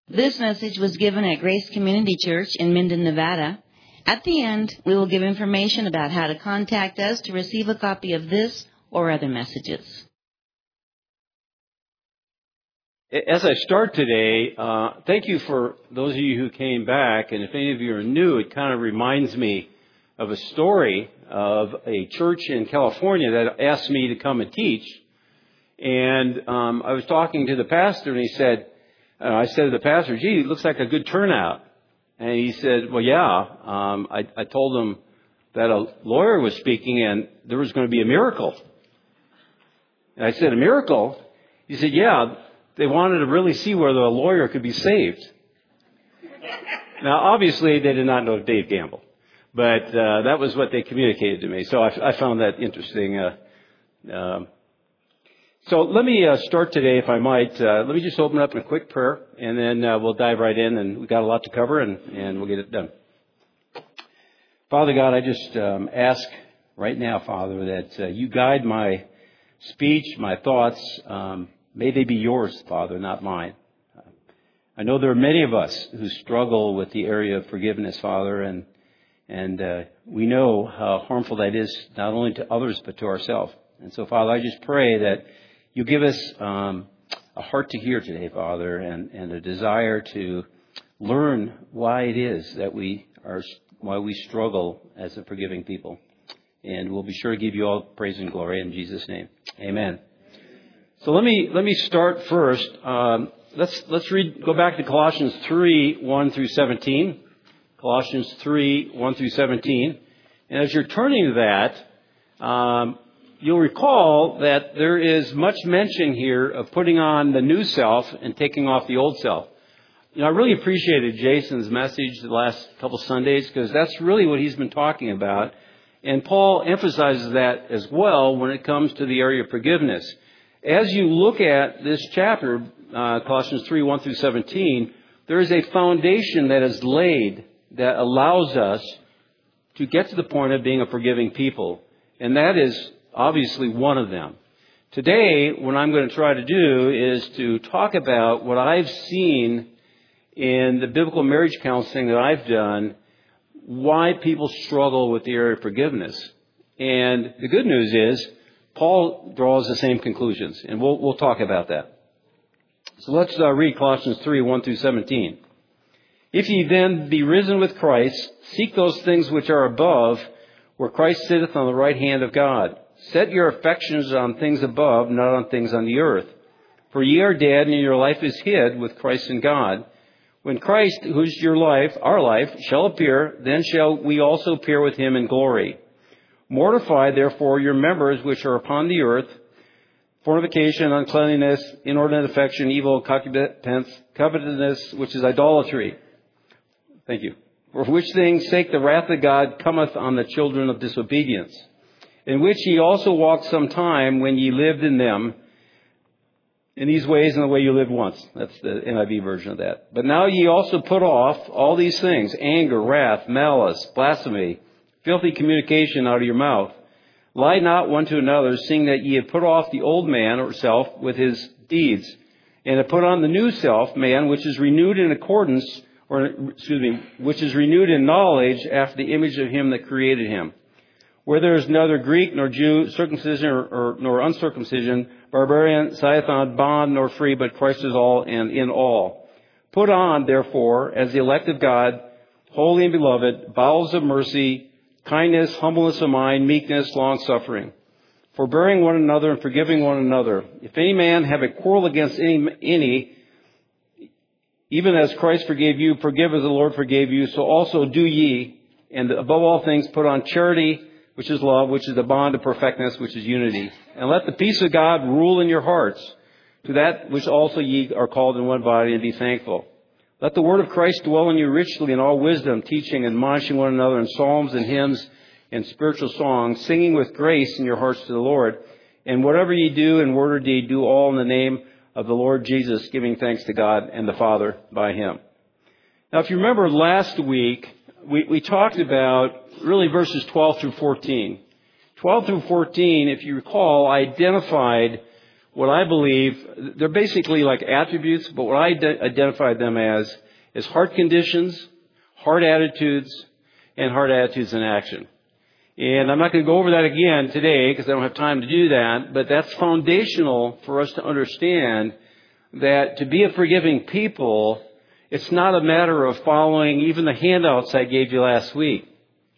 This message was given at Grace Community Church in Minden, Nevada. At the end, we will give information about how to contact us to receive a copy of this or other messages. As I start today, thank you for those of you who came back. And if any of you are new, it kind of reminds me of a story of a church in California that asked me to come and teach. And I was talking to the pastor, and he said, I said to the pastor, gee, it looks like a good turnout. And he said, well, yeah. I told him that a lawyer was speaking and there was going to be a miracle. And I said, a miracle? He said, yeah, they wanted to really see whether a lawyer could be saved. Now, obviously, they did not know Dave Gamble. But that was what they communicated to me. So I found that interesting. So let me start today, if I might. Let me just open up in a quick prayer, and then we'll dive right in. And we've got a lot to cover, and we'll get it done. Father God, I just ask right now, Father, that you guide my speech, my thoughts. May they be yours, Father, not mine. I know there are many of us who struggle with the area of forgiveness, Father, and we know how harmful that is, not only to others, but to ourselves. And so, Father, I just pray that you give us a heart to hear today, Father, and a desire to learn why it is that why we struggle as a forgiving people. And we'll be sure to give you all praise and glory in Jesus' name. Amen. So let me start first. Let's go back to Colossians 3, 1 through 17. Colossians 3, 1 through 17. And as you're turning to that, you'll recall that there is much mention here of putting on the new self and taking off the old self. You know, I really appreciated Jason's message the last couple Sundays because that's really what he's been talking about. And Paul emphasizes that as well when it comes to the area of forgiveness. As you look at this chapter, Colossians 3, 1 through 17, there is a foundation that is laid that allows us to get to the point of being a forgiving people. And that is obviously one of them. Today, what I'm going to try to do is to talk about what I've seen in the biblical marriage counseling that I've done, why people struggle with the area of forgiveness. And the good news is, Paul draws the same conclusions, and we'll talk about that. So let's read Colossians 3, 1 through 17. If ye then be risen with Christ, seek those things which are above, where Christ sitteth on the right hand of God. Set your affections on things above, not on things on the earth. For ye are dead, and your life is hid with Christ in God. When Christ, who is your life, our life, shall appear, then shall we also appear with him in glory. Mortify, therefore, your members which are upon the earth, fornication, uncleanness, inordinate affection, evil, concupiscence, covetousness, which is idolatry. Thank you. For which things sake the wrath of God cometh on the children of disobedience, in which ye also walked some time when ye lived in them, in these ways in the way you lived once. That's the NIV version of that. But now ye also put off all these things, anger, wrath, malice, blasphemy, filthy communication out of your mouth. Lie not one to another, seeing that ye have put off the old man or self with his deeds, and have put on the new self, man, which is renewed in which is renewed in knowledge after the image of him that created him. Where there is neither Greek nor Jew, circumcision nor uncircumcision, barbarian, Scython, bond nor free, but Christ is all and in all. Put on, therefore, as the elect of God, holy and beloved, bowels of mercy, kindness, humbleness of mind, meekness, long-suffering, forbearing one another and forgiving one another. If any man have a quarrel against any, even as Christ forgave you, forgive as the Lord forgave you, so also do ye. And above all things, put on charity, which is love, which is the bond of perfectness, which is unity. And let the peace of God rule in your hearts, to that which also ye are called in one body, and be thankful. Let the word of Christ dwell in you richly in all wisdom, teaching and admonishing one another in psalms and hymns and spiritual songs, singing with grace in your hearts to the Lord. And whatever ye do in word or deed, do all in the name of the Lord Jesus, giving thanks to God and the Father by him. Now, if you remember last week, we talked about really verses 12 through 14. 12 through 14, if you recall, identified what I believe, they're basically like attributes, but what I identify them as is heart conditions, heart attitudes, and heart attitudes in action. And I'm not going to go over that again today because I don't have time to do that, but that's foundational for us to understand that to be a forgiving people, it's not a matter of following even the handouts I gave you last week.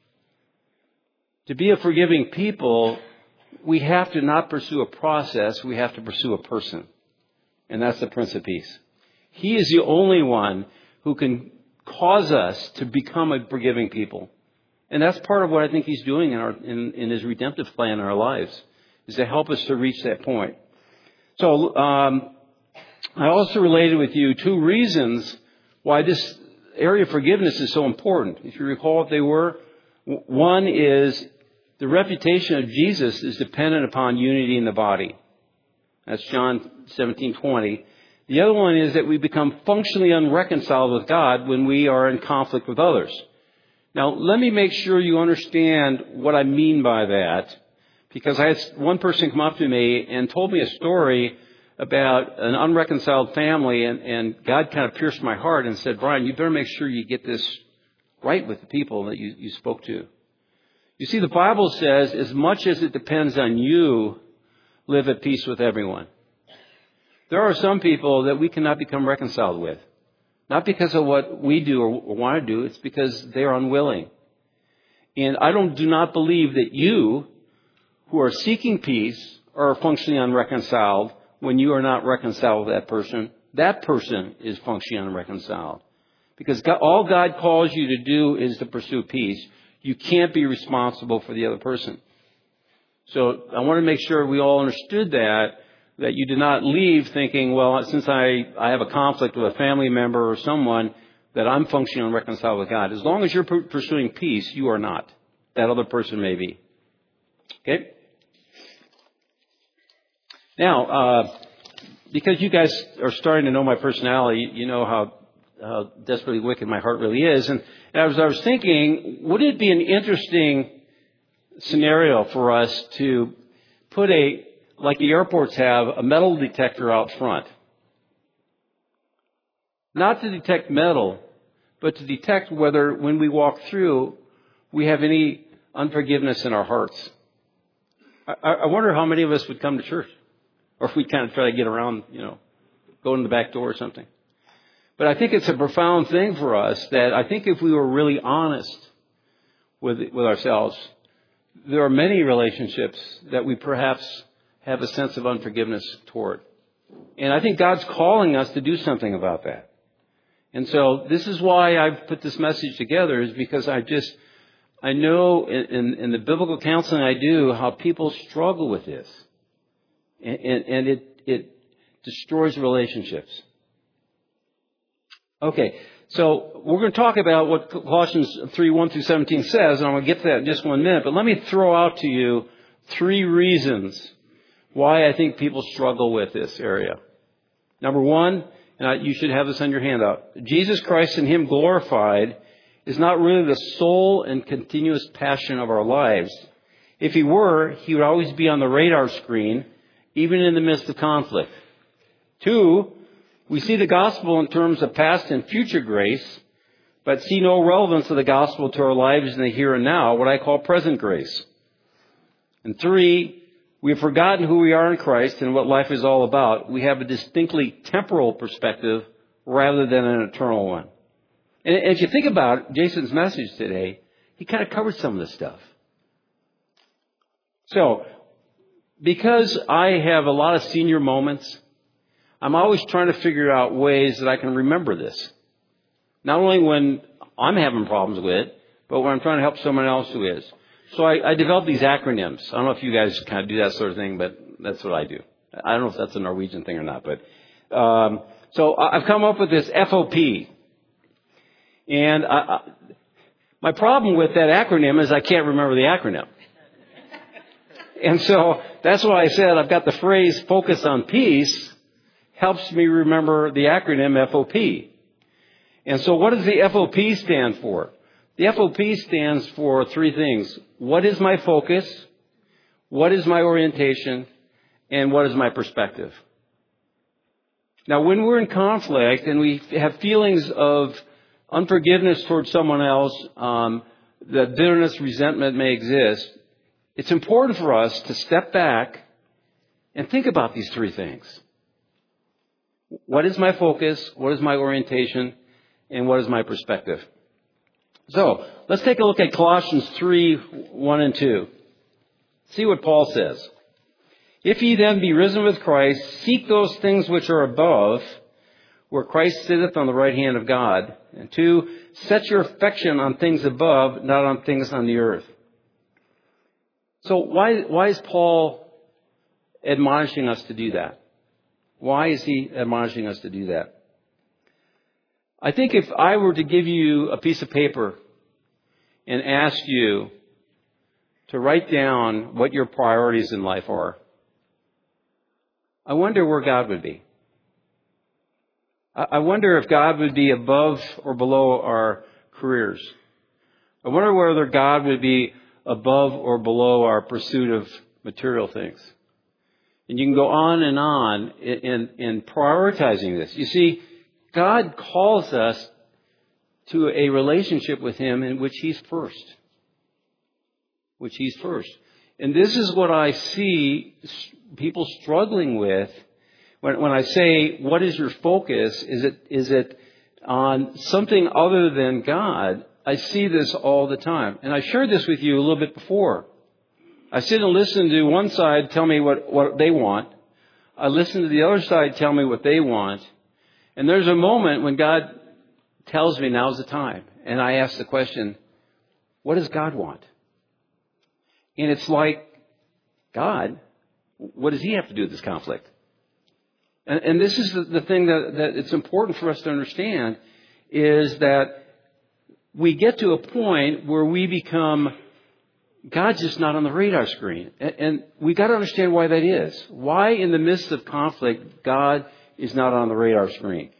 To be a forgiving people, we have to not pursue a process, we have to pursue a person. And that's the Prince of Peace. He is the only one who can cause us to become a forgiving people. And that's part of what I think He's doing in His redemptive plan in our lives, is to help us to reach that point. So, I also related with you 2 reasons why this area of forgiveness is so important. If you recall what they were, one is the reputation of Jesus is dependent upon unity in the body. That's John 17:20. The other one is that we become functionally unreconciled with God when we are in conflict with others. Now, let me make sure you understand what I mean by that, because I had one person come up to me and told me a story about an unreconciled family, and God kind of pierced my heart and said, Brian, you better make sure you get this right with the people that you spoke to. You see, the Bible says, as much as it depends on you, live at peace with everyone. There are some people that we cannot become reconciled with. Not because of what we do or want to do, it's because they are unwilling. And I do not believe that you, who are seeking peace, are functionally unreconciled when you are not reconciled with that person. That person is functionally unreconciled. Because all God calls you to do is to pursue peace. You can't be responsible for the other person. So I want to make sure we all understood that you did not leave thinking, well, since I have a conflict with a family member or someone, that I'm functioning unreconciled with God. As long as you're pursuing peace, you are not. That other person may be. Okay? Now, because you guys are starting to know my personality, you know how desperately wicked my heart really is. And as I was thinking, wouldn't it be an interesting scenario for us to put like the airports have, a metal detector out front? Not to detect metal, but to detect whether when we walk through, we have any unforgiveness in our hearts. I wonder how many of us would come to church. Or if we kind of try to get around, go in the back door or something. But I think it's a profound thing for us that I think if we were really honest with ourselves, there are many relationships that we perhaps have a sense of unforgiveness toward. And I think God's calling us to do something about that. And so this is why I've put this message together, is because I know in the biblical counseling I do how people struggle with this. And it destroys relationships. Okay, so we're going to talk about what Colossians 3:1-17 says, and I'm going to get to that in just 1 minute. But let me throw out to you 3 reasons why I think people struggle with this area. Number 1, and you should have this on your handout, Jesus Christ and Him glorified is not really the sole and continuous passion of our lives. If He were, He would always be on the radar screen, even in the midst of conflict. 2, we see the gospel in terms of past and future grace, but see no relevance of the gospel to our lives in the here and now, what I call present grace. And 3, we have forgotten who we are in Christ and what life is all about. We have a distinctly temporal perspective rather than an eternal one. And if you think about Jason's message today, he kind of covered some of this stuff. So, because I have a lot of senior moments, I'm always trying to figure out ways that I can remember this. Not only when I'm having problems with it, but when I'm trying to help someone else who is. So I developed these acronyms. I don't know if you guys kind of do that sort of thing, but that's what I do. I don't know if that's a Norwegian thing or not, but so I've come up with this FOP. And my problem with that acronym is I can't remember the acronym. And so that's why I said I've got the phrase focus on peace helps me remember the acronym FOP. And so what does the FOP stand for? The FOP stands for 3 things. What is my focus? What is my orientation? and what is my perspective? Now, when we're in conflict and we have feelings of unforgiveness towards someone else, that bitterness, resentment may exist, it's important for us to step back and think about these three things. What is my focus? What is my orientation? And what is my perspective? So, let's take a look at Colossians 3, 1 and 2. See what Paul says. If ye then be risen with Christ, seek those things which are above, where Christ sitteth on the right hand of God. And 2, set your affection on things above, not on things on the earth. So why is Paul admonishing us to do that? Why is he admonishing us to do that? I think if I were to give you a piece of paper and ask you to write down what your priorities in life are, I wonder where God would be. I wonder if God would be above or below our careers. I wonder whether God would be above or below our pursuit of material things. And you can go on in prioritizing this. You see, God calls us to a relationship with Him in which He's first. Which He's first. And this is what I see people struggling with when I say, what is your focus? Is it on something other than God? I see this all the time. And I shared this with you a little bit before. I sit and listen to one side tell me what they want. I listen to the other side tell me what they want. And there's a moment when God tells me now's the time. And I ask the question, what does God want? And it's like, God, what does He have to do with this conflict? And this is the thing that it's important for us to understand, is that we get to a point where we become, God's just not on the radar screen. And we got to understand why that is. Why in the midst of conflict, God is not on the radar screen.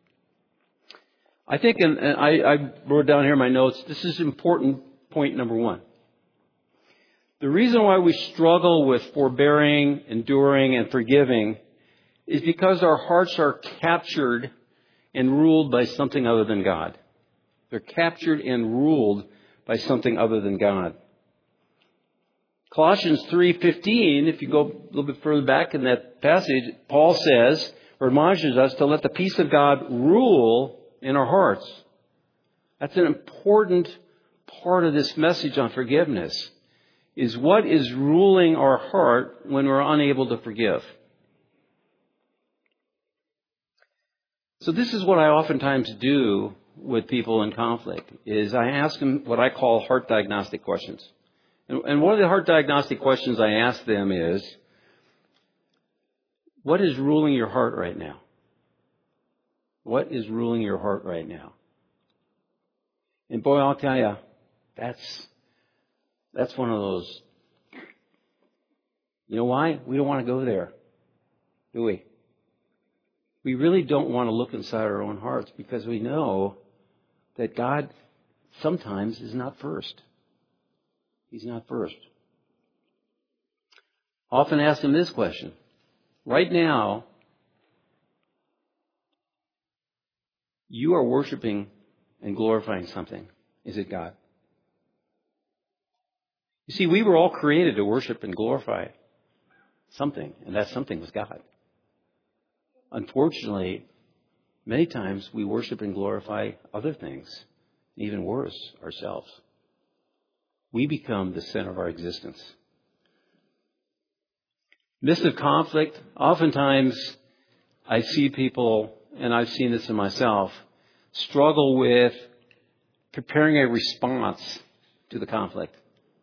I think, and I wrote down here in my notes, this is important point number 1. The reason why we struggle with forbearing, enduring, and forgiving is because our hearts are captured and ruled by something other than God. They're captured and ruled by something other than God. Colossians 3:15, if you go a little bit further back in that passage, Paul says, or admonishes us to let the peace of God rule in our hearts. That's an important part of this message on forgiveness, is what is ruling our heart when we're unable to forgive. So this is what I oftentimes do with people in conflict, is I ask them what I call heart diagnostic questions. And one of the heart diagnostic questions I ask them is, what is ruling your heart right now? What is ruling your heart right now? And boy, I'll tell you, that's one of those. You know why? We don't want to go there, do we? We really don't want to look inside our own hearts, because we know that God sometimes is not first. He's not first. I often ask them this question. Right now, you are worshiping and glorifying something. Is it God? You see, we were all created to worship and glorify something, and that something was God. Unfortunately, many times we worship and glorify other things, even worse, ourselves. We become the center of our existence. Midst of conflict, oftentimes I see people, and I've seen this in myself, struggle with preparing a response to the conflict,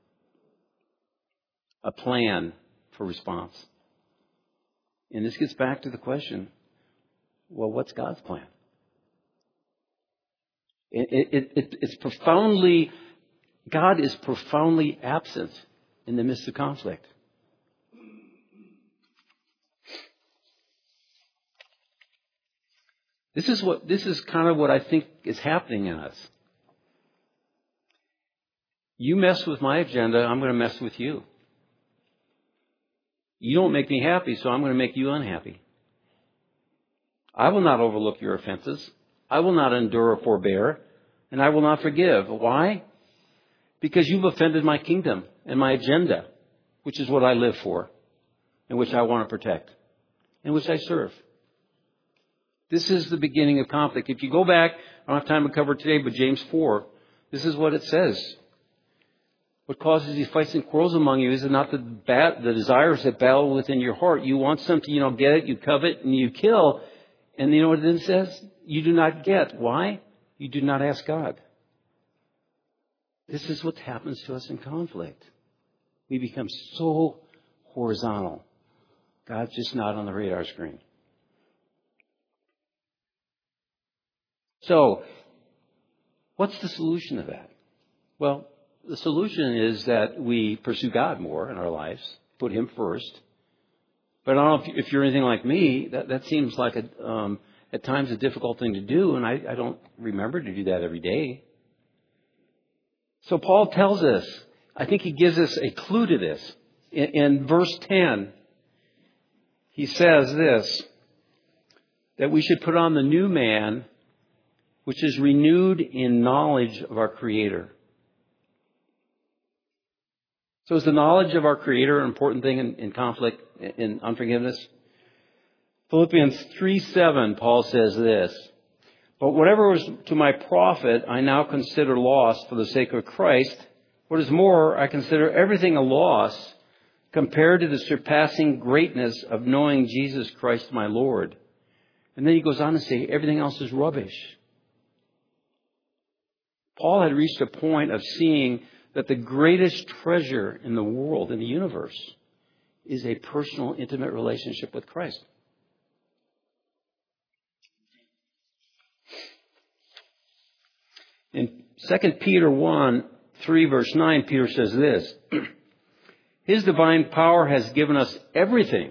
a plan for response. And this gets back to the question, well, what's God's plan? It's profoundly, God is profoundly absent in the midst of conflict. This is kind of what I think is happening in us. You mess with my agenda, I'm going to mess with you. You don't make me happy, so I'm going to make you unhappy. I will not overlook your offenses. I will not endure or forbear, and I will not forgive. Why? Because you've offended my kingdom and my agenda, which is what I live for, and which I want to protect, and which I serve. This is the beginning of conflict. If you go back, I don't have time to cover it today, but James 4, this is what it says. What causes these fights and quarrels among you is it not the desires that battle within your heart. You want something, you don't get it, you covet, and you kill. And you know what it then says? You do not get. Why? You do not ask God. This is what happens to us in conflict. We become so horizontal. God's just not on the radar screen. So, what's the solution to that? Well, the solution is that we pursue God more in our lives, put Him first. But I don't know if you're anything like me, that seems like at times a difficult thing to do, and I don't remember to do that every day. So Paul tells us, I think he gives us a clue to this. In verse 10, he says this, that we should put on the new man, which is renewed in knowledge of our Creator. So is the knowledge of our Creator an important thing in conflict, in unforgiveness? Philippians 3:7, Paul says this, but whatever was to my profit, I now consider loss for the sake of Christ. What is more, I consider everything a loss compared to the surpassing greatness of knowing Jesus Christ my Lord. And then he goes on to say, everything else is rubbish. Paul had reached a point of seeing that the greatest treasure in the world, in the universe, is a personal, intimate relationship with Christ. In 2 Peter 1:3, verse 9, Peter says this, His divine power has given us everything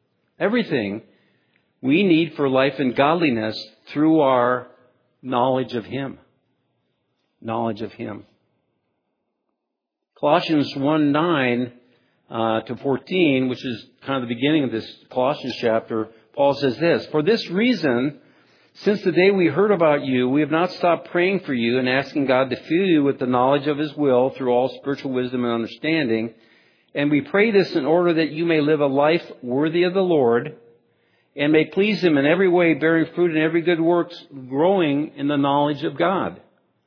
we need for life and godliness through our knowledge of Him. Knowledge of Him. Colossians 1:9 to 14, which is kind of the beginning of this Colossians chapter, Paul says this, for this reason, since the day we heard about you, we have not stopped praying for you and asking God to fill you with the knowledge of His will through all spiritual wisdom and understanding. And we pray this in order that you may live a life worthy of the Lord and may please Him in every way, bearing fruit in every good work, growing in the knowledge of God.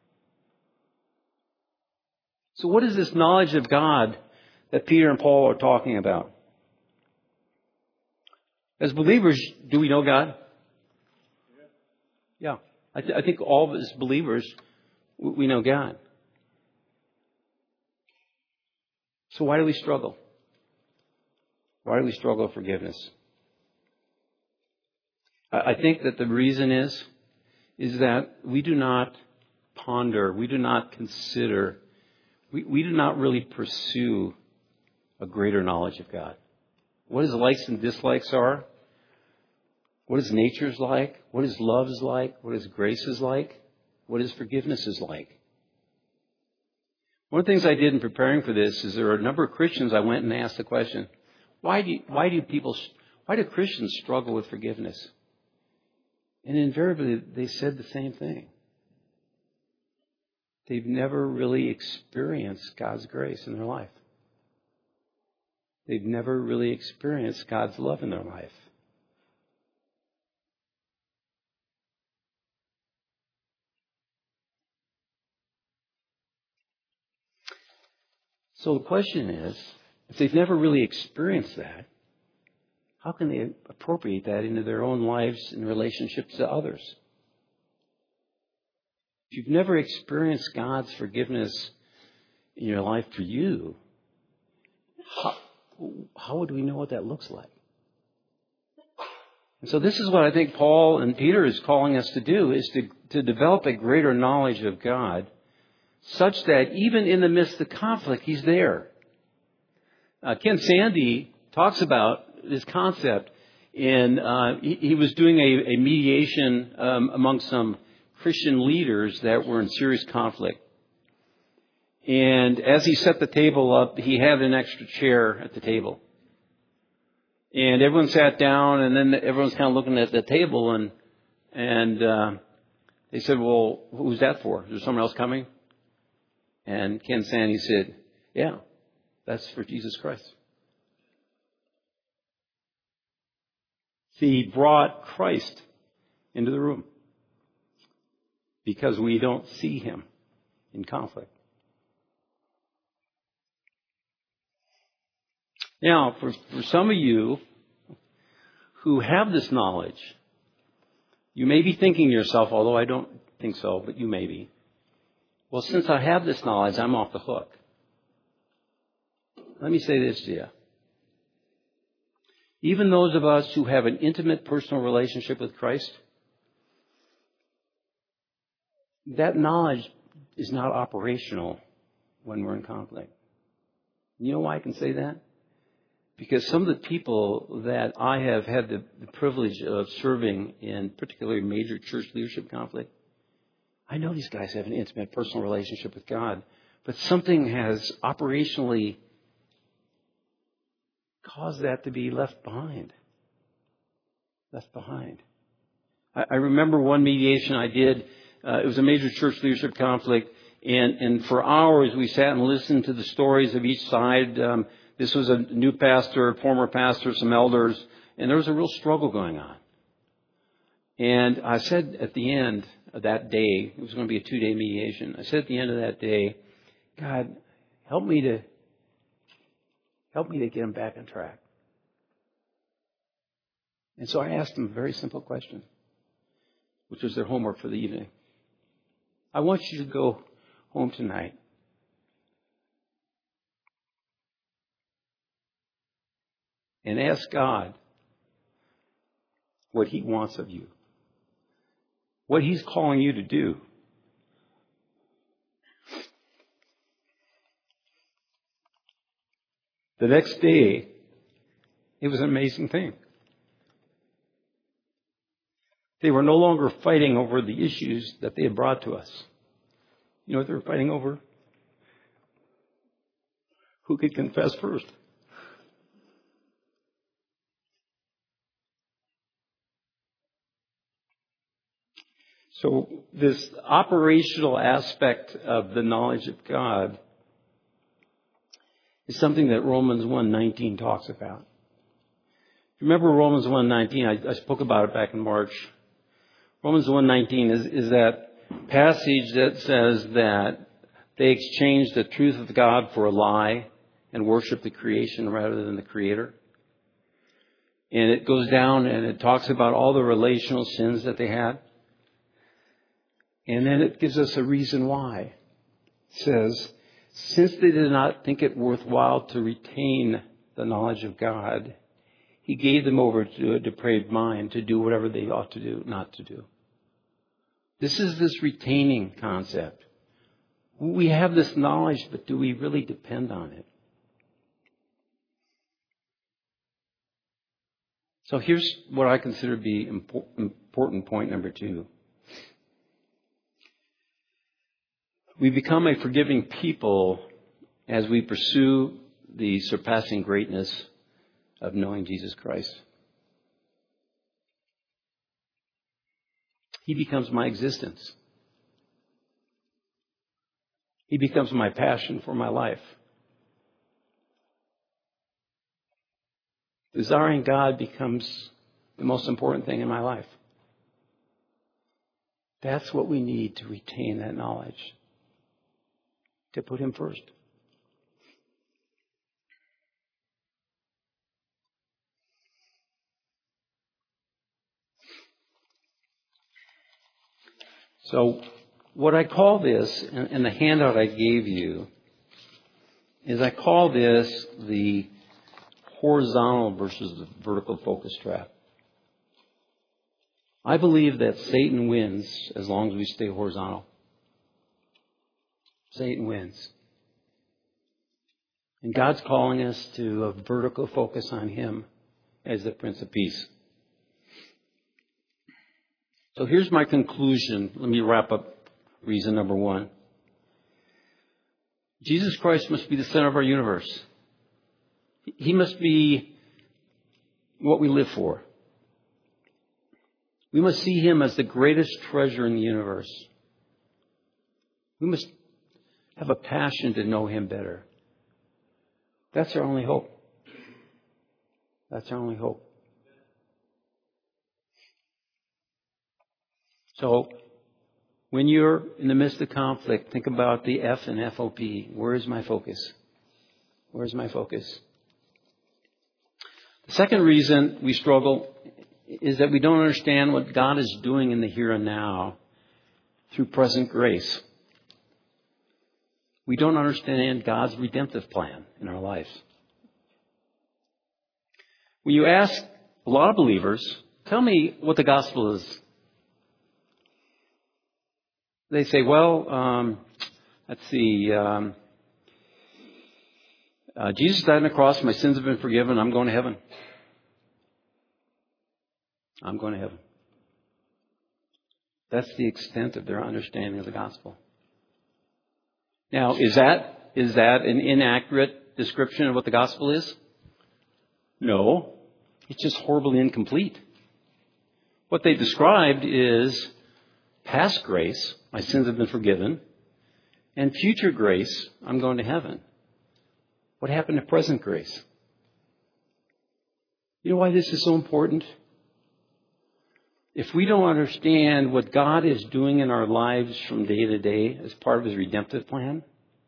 So what is this knowledge of God that Peter and Paul are talking about? As believers, do we know God? Yeah. I think all of us believers, we know God. So why do we struggle? Why do we struggle with forgiveness? I think that the reason is that we do not ponder, we do not consider, we do not really pursue a greater knowledge of God. What His likes and dislikes are, what His nature is like, what His love is like, what His grace is like, what His forgiveness is like. One of the things I did in preparing for this is there are a number of Christians I went and asked the question, why do Christians struggle with forgiveness? And invariably they said the same thing. They've never really experienced God's grace in their life. They've never really experienced God's love in their life. So the question is, if they've never really experienced that, how can they appropriate that into their own lives and relationships to others? If you've never experienced God's forgiveness in your life for you, how would we know what that looks like? And so this is what I think Paul and Peter is calling us to do, is to develop a greater knowledge of God, such that even in the midst of conflict, He's there. Ken Sande talks about this concept he was doing a mediation among some Christian leaders that were in serious conflict. And as he set the table up, he had an extra chair at the table. And everyone sat down, and then everyone's kind of looking at the table, and they said, well, who's that for? Is there someone else coming? And Ken Sande said, yeah, that's for Jesus Christ. He brought Christ into the room because we don't see him in conflict. Now, for some of you who have this knowledge, you may be thinking to yourself, although I don't think so, but you may be, well, since I have this knowledge, I'm off the hook. Let me say this to you. Even those of us who have an intimate personal relationship with Christ, that knowledge is not operational when we're in conflict. You know why I can say that? Because some of the people that I have had the privilege of serving in particularly major church leadership conflict, I know these guys have an intimate personal relationship with God, but something has operationally caused that to be left behind. Left behind. I remember one mediation I did. It was a major church leadership conflict, and for hours we sat and listened to the stories of each side. This was a new pastor, former pastor, some elders, and there was a real struggle going on. And I said at the end of that day, it was going to be a 2-day mediation, I said at the end of that day, God, help me to get them back on track. And so I asked them a very simple question, which was their homework for the evening. I want you to go home tonight and ask God what He wants of you, what He's calling you to do. The next day, it was an amazing thing. They were no longer fighting over the issues that they had brought to us. You know what they were fighting over? Who could confess first? So this operational aspect of the knowledge of God is something that Romans 1:19 talks about. Remember Romans 1:19? I spoke about it back in March. Romans 1:19 is that passage that says that they exchanged the truth of God for a lie and worship the creation rather than the Creator. And it goes down and it talks about all the relational sins that they had. And then it gives us a reason why. It says, since they did not think it worthwhile to retain the knowledge of God, He gave them over to a depraved mind to do whatever they ought to do, not to do. This is this retaining concept. We have this knowledge, but do we really depend on it? So here's what I consider to be important point number 2. We become a forgiving people as we pursue the surpassing greatness of knowing Jesus Christ. He becomes my existence. He becomes my passion for my life. Desiring God becomes the most important thing in my life. That's what we need to retain that knowledge. To put Him first. So what I call this, and the handout I gave you, is I call this the horizontal versus the vertical focus trap. I believe that Satan wins as long as we stay horizontal. Satan wins. And God's calling us to a vertical focus on Him as the Prince of Peace. So here's my conclusion. Let me wrap up reason number 1. Jesus Christ must be the center of our universe. He must be what we live for. We must see Him as the greatest treasure in the universe. We must have a passion to know Him better. That's our only hope. That's our only hope. So, when you're in the midst of conflict, think about the F and FOP. Where is my focus? Where's my focus? The second reason we struggle is that we don't understand what God is doing in the here and now through present grace. We don't understand God's redemptive plan in our lives. When you ask a lot of believers, tell me what the gospel is, they say, well, let's see, Jesus died on the cross, my sins have been forgiven, I'm going to heaven. I'm going to heaven. That's the extent of their understanding of the gospel. Now, is that an inaccurate description of what the gospel is? No. It's just horribly incomplete. What they described is past grace, my sins have been forgiven, and future grace, I'm going to heaven. What happened to present grace? You know why this is so important? If we don't understand what God is doing in our lives from day to day as part of His redemptive plan,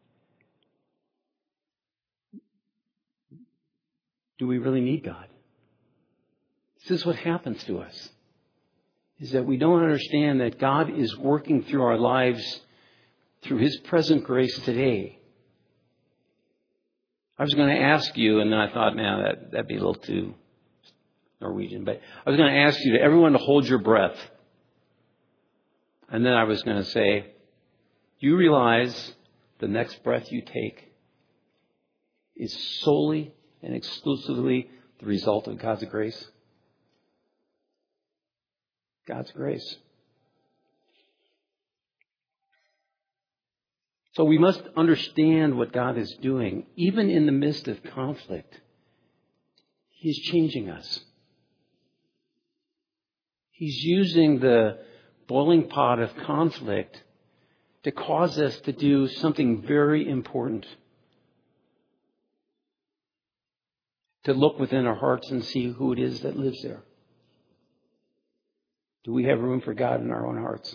do we really need God? This is what happens to us, is that we don't understand that God is working through our lives through His present grace today. I was going to ask you, and then I thought, man, that'd be a little too Norwegian, but I was going to ask you, everyone, to hold your breath. And then I was going to say, do you realize the next breath you take is solely and exclusively the result of God's grace? God's grace. So we must understand what God is doing. Even in the midst of conflict, He's changing us. He's using the boiling pot of conflict to cause us to do something very important. To look within our hearts and see who it is that lives there. Do we have room for God in our own hearts?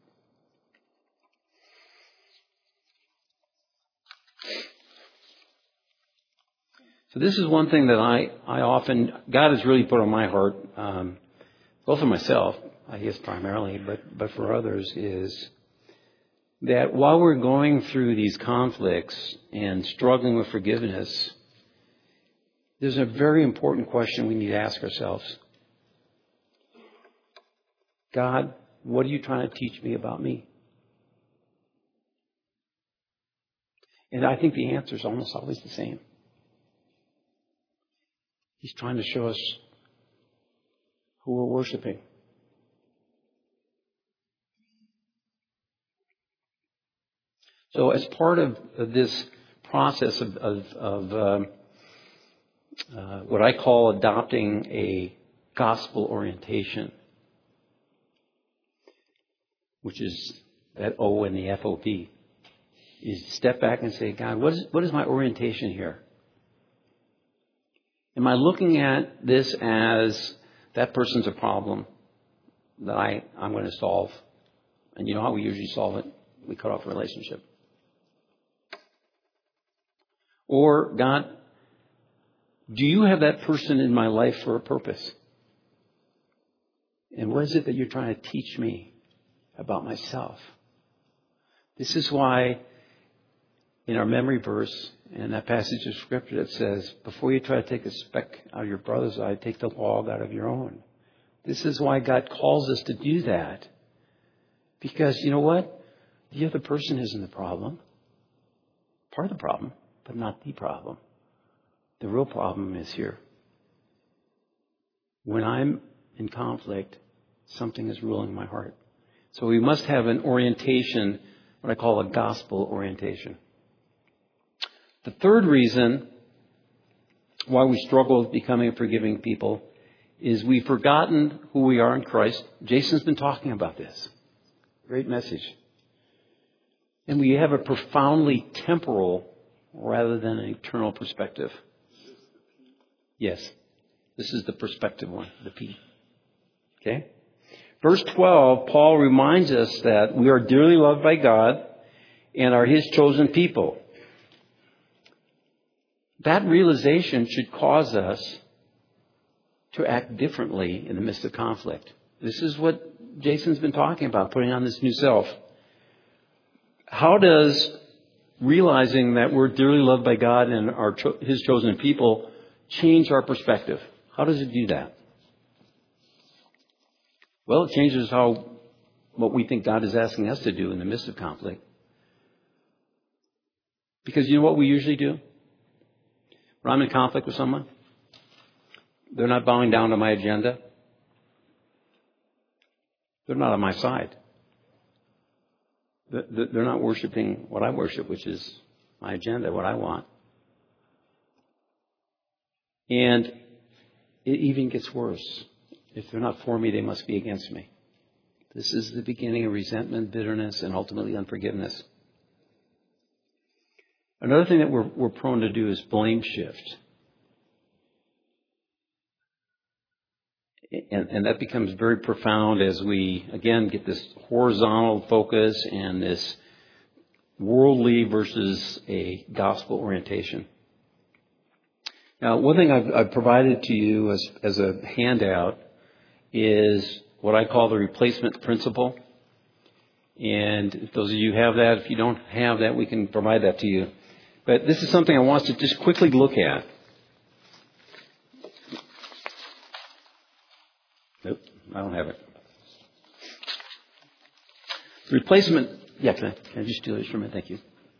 So this is one thing that I often, God has really put on my heart, both for myself, I guess primarily, but for others, is that while we're going through these conflicts and struggling with forgiveness, there's a very important question we need to ask ourselves. God, what are you trying to teach me about me? And I think the answer is almost always the same. He's trying to show us who we're worshiping. So as part of this process of what I call adopting a gospel orientation, which is that O and the FOP, is step back and say, God, what is my orientation here? Am I looking at this as that person's a problem that I'm going to solve? And you know how we usually solve it? We cut off a relationship. Or, God, do you have that person in my life for a purpose? And what is it that you're trying to teach me about myself? This is why in our memory verse and that passage of Scripture that says, before you try to take a speck out of your brother's eye, take the log out of your own. This is why God calls us to do that. Because you know what? The other person isn't the problem. Part of the problem, but not the problem. The real problem is here. When I'm in conflict, something is ruling my heart. So we must have an orientation, what I call a gospel orientation. The third reason why we struggle with becoming a forgiving people is we've forgotten who we are in Christ. Jason's been talking about this. Great message. And we have a profoundly temporal rather than an eternal perspective. Yes. This is the perspective one, the P. Okay? Verse 12, Paul reminds us that we are dearly loved by God and are His chosen people. That realization should cause us to act differently in the midst of conflict. This is what Jason's been talking about, putting on this new self. How does realizing that we're dearly loved by God and are His chosen people change our perspective? How does it do that? Well, it changes what we think God is asking us to do in the midst of conflict. Because you know what we usually do? When I'm in conflict with someone, they're not bowing down to my agenda. They're not on my side. They're not worshiping what I worship, which is my agenda, what I want. And it even gets worse. If they're not for me, they must be against me. This is the beginning of resentment, bitterness, and ultimately unforgiveness. Another thing that we're prone to do is blame shift. And that becomes very profound as we, again, get this horizontal focus and this worldly versus a gospel orientation. Now, one thing I've provided to you as a handout is what I call the replacement principle. And if those of you have that, if you don't have that, we can provide that to you. But this is something I want us to just quickly look at. Nope, I don't have it. Replacement. Yeah, can I just do this for a minute? Thank you.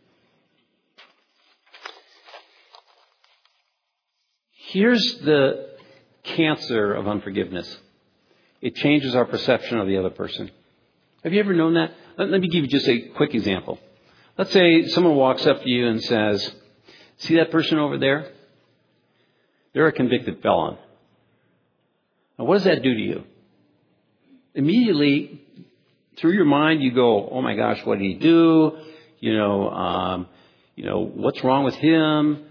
Here's the cancer of unforgiveness. It changes our perception of the other person. Have you ever known that? Let me give you just a quick example. Let's say someone walks up to you and says, "See that person over there? They're a convicted felon." Now, what does that do to you? Immediately, through your mind, you go, "Oh my gosh, what did he do? What's wrong with him?"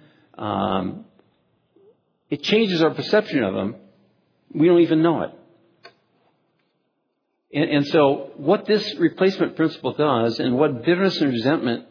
It changes our perception of him. We don't even know it. And so what this replacement principle does, and what bitterness and resentment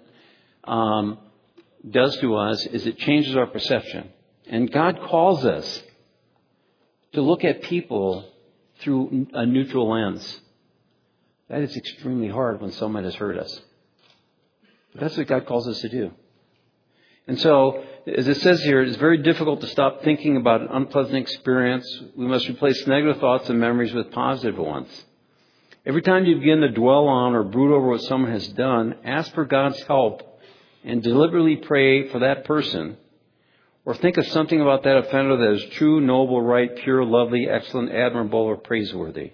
does to us, is it changes our perception. And God calls us to look at people through a neutral lens. That is extremely hard when someone has hurt us. But that's what God calls us to do. And so, as it says here, it's very difficult to stop thinking about an unpleasant experience. We must replace negative thoughts and memories with positive ones. Every time you begin to dwell on or brood over what someone has done, ask for God's help and deliberately pray for that person. Or think of something about that offender that is true, noble, right, pure, lovely, excellent, admirable, or praiseworthy.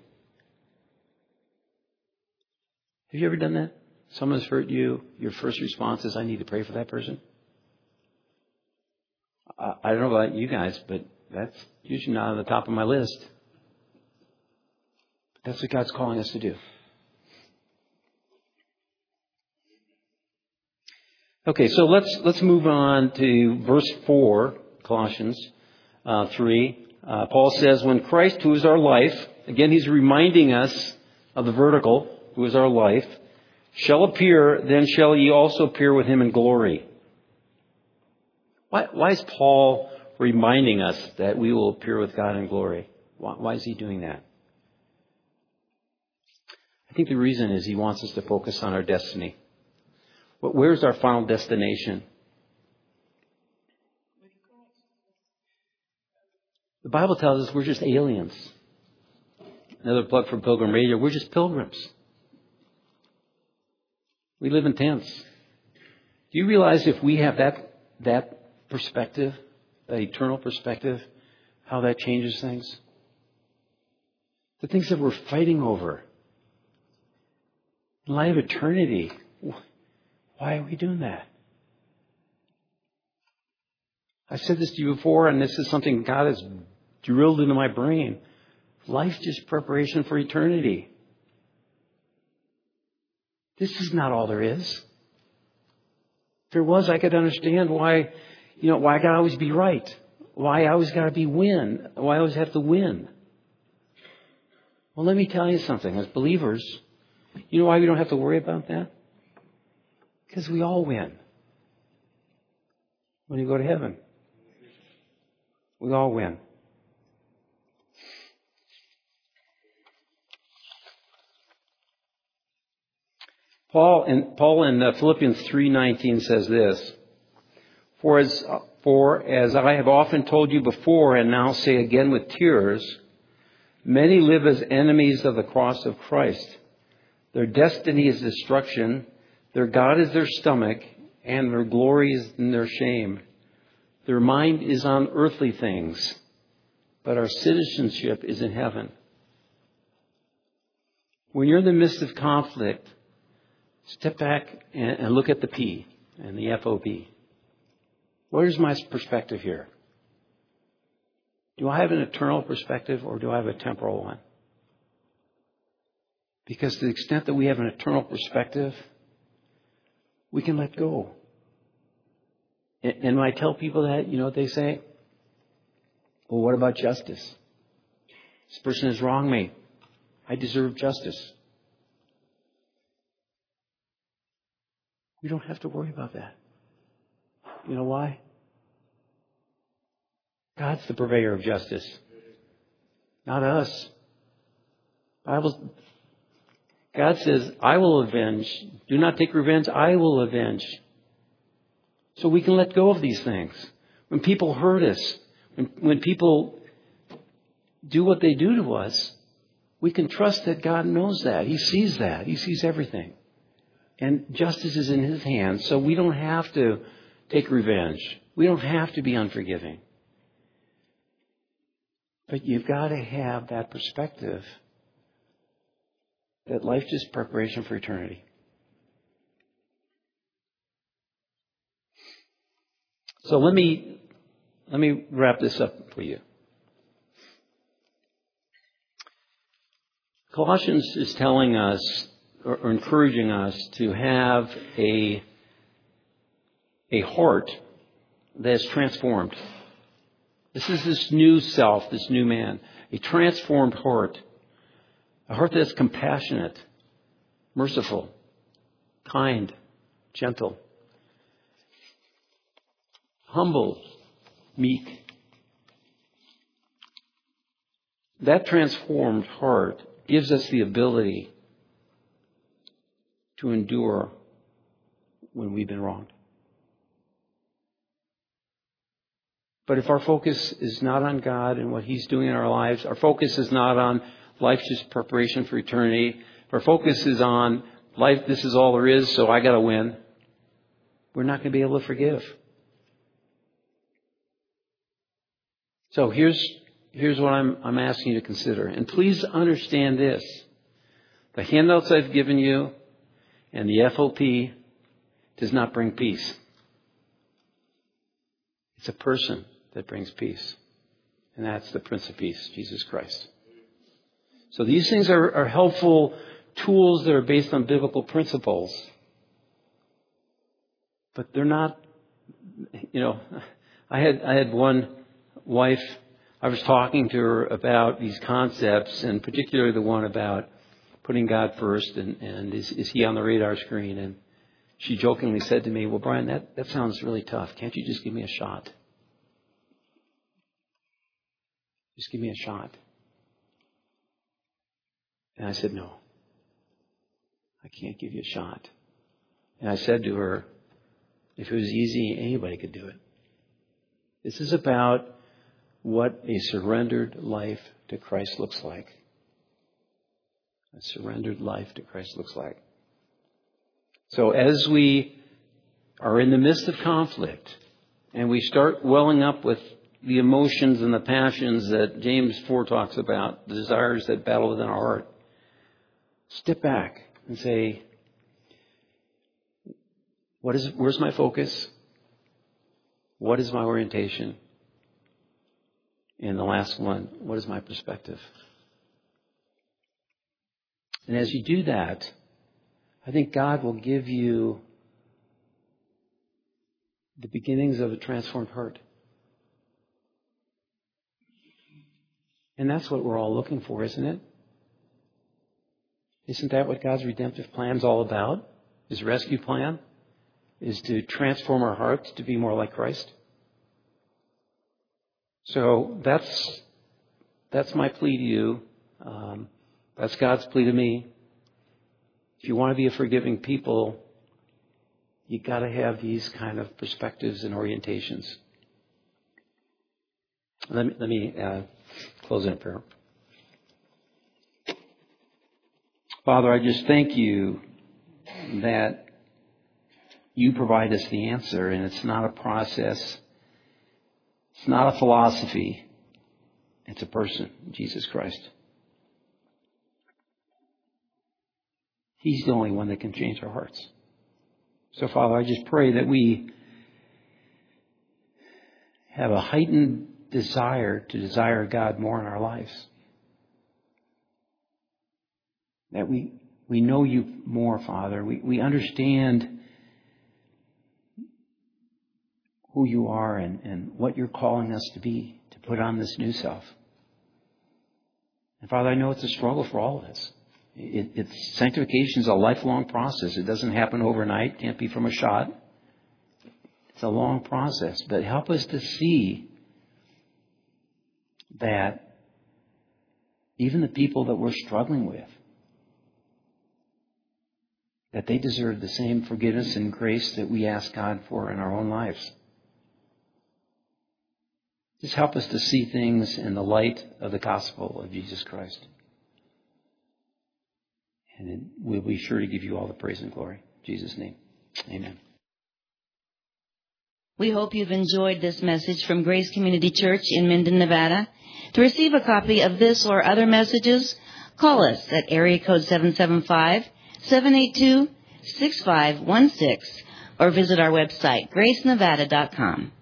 Have you ever done that? Someone's hurt you. Your first response is, "I need to pray for that person." I don't know about you guys, but that's usually not on the top of my list. That's what God's calling us to do. Okay, so let's move on to verse 4, Colossians 3. Paul says, "When Christ, who is our life," again, he's reminding us of the vertical, who is our life, "shall appear, then shall ye also appear with him in glory." Why is Paul reminding us that we will appear with God in glory? Why is he doing that? I think the reason is he wants us to focus on our destiny. But where's our final destination? The Bible tells us we're just aliens. Another plug for Pilgrim Radio. We're just pilgrims. We live in tents. Do you realize if we have that perspective, that eternal perspective, how that changes things? The things that we're fighting over. In light of eternity, why are we doing that? I've said this to you before, and this is something God has drilled into my brain. Life's just preparation for eternity. This is not all there is. If there was, I could understand why I gotta always be right. Why I always gotta win. Why I always have to win. Well, let me tell you something. As believers, you know why we don't have to worry about that? Because we all win. When you go to heaven. We all win. Paul in Philippians 3:19 says this, For as I have often told you before and now say again with tears, many live as enemies of the cross of Christ. Their destiny is destruction, their God is their stomach, and their glory is in their shame. Their mind is on earthly things, but our citizenship is in heaven. When you're in the midst of conflict, step back and look at the P and the FOB. What is my perspective here? Do I have an eternal perspective or do I have a temporal one? Because to the extent that we have an eternal perspective, we can let go. And when I tell people that, you know what they say? Well, what about justice? This person has wronged me. I deserve justice. We don't have to worry about that. You know why? God's the purveyor of justice, not us. God says, I will avenge. Do not take revenge. I will avenge. So we can let go of these things. When people hurt us, when people do what they do to us, we can trust that God knows that. He sees that. He sees everything. And justice is in His hands, so we don't have to take revenge. We don't have to be unforgiving. But you've got to have that perspective that life is preparation for eternity. So let me wrap this up for you. Colossians is telling us or encouraging us to have a heart that is transformed. This is this new self, this new man, a transformed heart. A heart that's compassionate, merciful, kind, gentle, humble, meek. That transformed heart gives us the ability to endure when we've been wronged. But if our focus is not on God and what He's doing in our lives, our focus is not on life's just preparation for eternity, if our focus is on life, this is all there is, so I got to win, we're not going to be able to forgive. So here's what I'm asking you to consider. And please understand this. The handouts I've given you and the FOP does not bring peace. It's a person that brings peace. And that's the Prince of Peace, Jesus Christ. So these things are helpful tools that are based on biblical principles. But they're not, I had one wife, I was talking to her about these concepts, and particularly the one about putting God first and is He on the radar screen? And she jokingly said to me, well, Brian, that sounds really tough. Can't you just give me a shot? Just give me a shot. And I said, no, I can't give you a shot. And I said to her, if it was easy, anybody could do it. This is about what a surrendered life to Christ looks like. A surrendered life to Christ looks like. So as we are in the midst of conflict and we start welling up with the emotions and the passions that James 4 talks about, the desires that battle within our heart, step back and say, where's my focus? What is my orientation? And the last one, what is my perspective? And as you do that, I think God will give you the beginnings of a transformed heart. And that's what we're all looking for, isn't it? Isn't that what God's redemptive plan is all about? His rescue plan is to transform our hearts to be more like Christ. So that's my plea to you. That's God's plea to me. If you want to be a forgiving people, you got to have these kind of perspectives and orientations. Let me close in prayer. Father, I just thank you that you provide us the answer, and it's not a process. It's not a philosophy. It's a person, Jesus Christ. He's the only one that can change our hearts. So, Father, I just pray that we have a heightened desire to desire God more in our lives. That we know you more, Father. We understand who you are and what you're calling us to be, to put on this new self. And Father, I know it's a struggle for all of us. Sanctification is a lifelong process. It doesn't happen overnight. Can't be from a shot. It's a long process. But help us to see that even the people that we're struggling with, that they deserve the same forgiveness and grace that we ask God for in our own lives. Just help us to see things in the light of the gospel of Jesus Christ. And we'll be sure to give you all the praise and glory. In Jesus' name, amen. We hope you've enjoyed this message from Grace Community Church in Minden, Nevada. To receive a copy of this or other messages, call us at area code 775-782-6516 or visit our website, gracenevada.com.